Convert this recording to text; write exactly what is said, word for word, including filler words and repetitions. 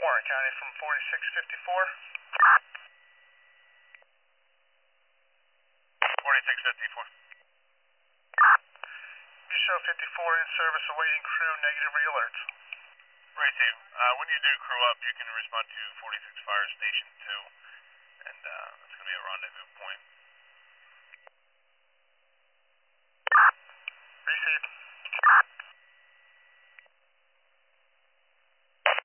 Warren County from forty-six fifty-four. forty-six fifty-four. You show fifty-four in service awaiting crew, negative re-alerts. Right two. Uh, when you do crew up, you can respond to forty-six Fire Station two, and uh, that's going to be a rendezvous point. Received.